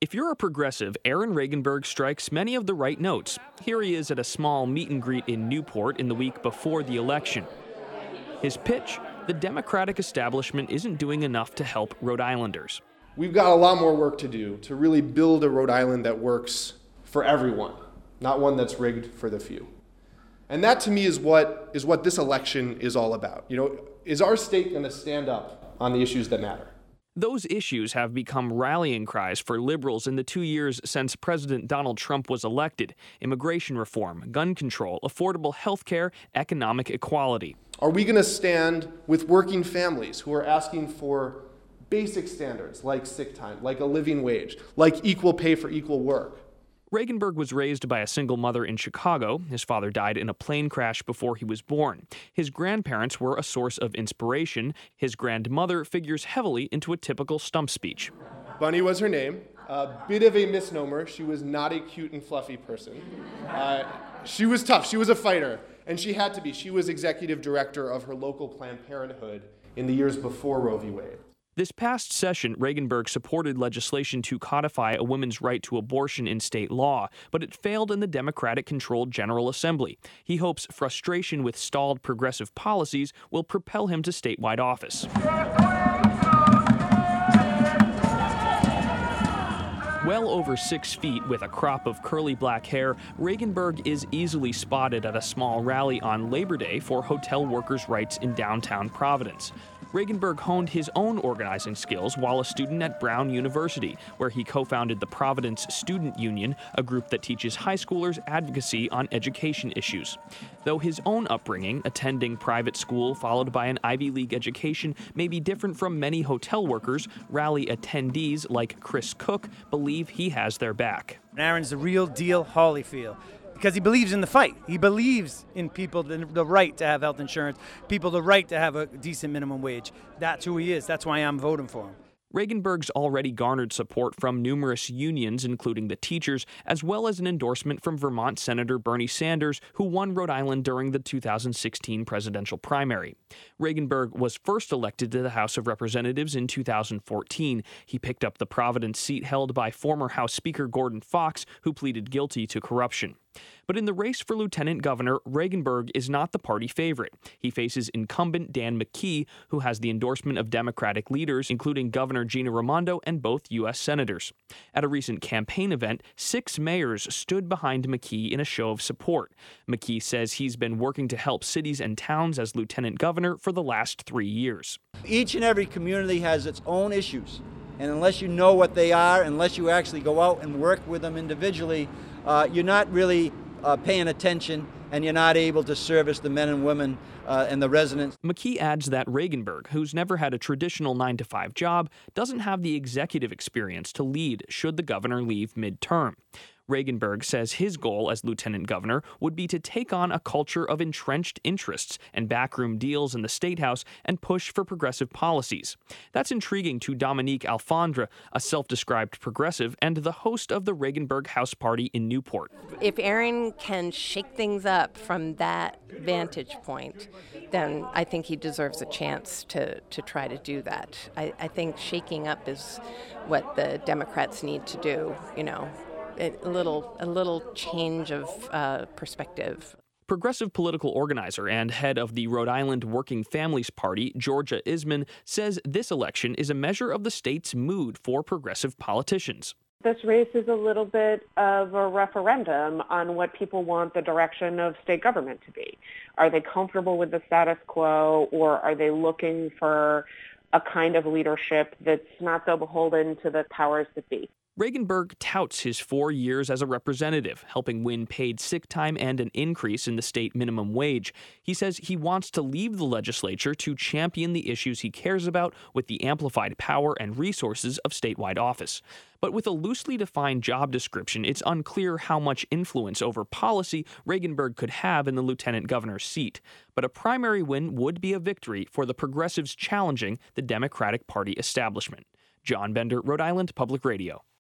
If you're a progressive, Aaron Regenberg strikes many of the right notes. Here he is at a small meet and greet in Newport in the week before the election. His pitch: the Democratic establishment isn't doing enough to help Rhode Islanders. We've got a lot more work to do to really build a Rhode Island that works for everyone, not one that's rigged for the few. And that to me is what this election is all about. Is our state going to stand up on the issues that matter? Those issues have become rallying cries for liberals in the 2 years since President Donald Trump was elected: immigration reform, gun control, affordable health care, economic equality. Are we going to stand with working families who are asking for basic standards like sick time, like a living wage, like equal pay for equal work? Regenberg was raised by a single mother in Chicago. His father died in a plane crash before he was born. His grandparents were a source of inspiration. His grandmother figures heavily into a typical stump speech. Bunny was her name. A bit of a misnomer. She was not a cute and fluffy person. She was tough. She was a fighter. And she had to be. She was executive director of her local Planned Parenthood in the years before Roe v. Wade. This past session, Regenberg supported legislation to codify a woman's right to abortion in state law, but it failed in the Democratic-controlled General Assembly. He hopes frustration with stalled progressive policies will propel him to statewide office. Well over 6 feet with a crop of curly black hair, Regenberg is easily spotted at a small rally on Labor Day for hotel workers' rights in downtown Providence. Regenberg honed his own organizing skills while a student at Brown University, where he co-founded the Providence Student Union, a group that teaches high schoolers advocacy on education issues. Though his own upbringing, attending private school followed by an Ivy League education, may be different from many hotel workers, rally attendees like Chris Cook believe he has their back. Aaron's the real deal Holyfield, because he believes in the fight. He believes in people, the right to have health insurance, people the right to have a decent minimum wage. That's who he is. That's why I'm voting for him. Regenberg's already garnered support from numerous unions, including the teachers, as well as an endorsement from Vermont Senator Bernie Sanders, who won Rhode Island during the 2016 presidential primary. Regenberg was first elected to the House of Representatives in 2014. He picked up the Providence seat held by former House Speaker Gordon Fox, who pleaded guilty to corruption. But in the race for lieutenant governor, Regenberg is not the party favorite. He faces incumbent Dan McKee, who has the endorsement of Democratic leaders, including Governor Gina Raimondo and both U.S. senators. At a recent campaign event, 6 mayors stood behind McKee in a show of support. McKee says he's been working to help cities and towns as lieutenant governor for the last 3 years. Each and every community has its own issues, and unless you know what they are, unless you actually go out and work with them individually, you're not really paying attention, and you're not able to service the men and women and the residents. McKee adds that Regenberg, who's never had a traditional 9-to-5 job, doesn't have the executive experience to lead should the governor leave mid-term. Regenberg says his goal as lieutenant governor would be to take on a culture of entrenched interests and backroom deals in the State House and push for progressive policies. That's intriguing to Dominique Alfondre, a self-described progressive and the host of the Regenberg House Party in Newport. If Aaron can shake things up from that vantage point, then I think he deserves a chance to try to do that. I think shaking up is what the Democrats need to do, a little change of perspective. Progressive political organizer and head of the Rhode Island Working Families Party, Georgia Isman, says this election is a measure of the state's mood for progressive politicians. This race is a little bit of a referendum on what people want the direction of state government to be. Are they comfortable with the status quo, or are they looking for a kind of leadership that's not so beholden to the powers that be? Regenberg touts his 4 years as a representative, helping win paid sick time and an increase in the state minimum wage. He says he wants to leave the legislature to champion the issues he cares about with the amplified power and resources of statewide office. But with a loosely defined job description, it's unclear how much influence over policy Regenberg could have in the lieutenant governor's seat. But a primary win would be a victory for the progressives challenging the Democratic Party establishment. John Bender, Rhode Island Public Radio.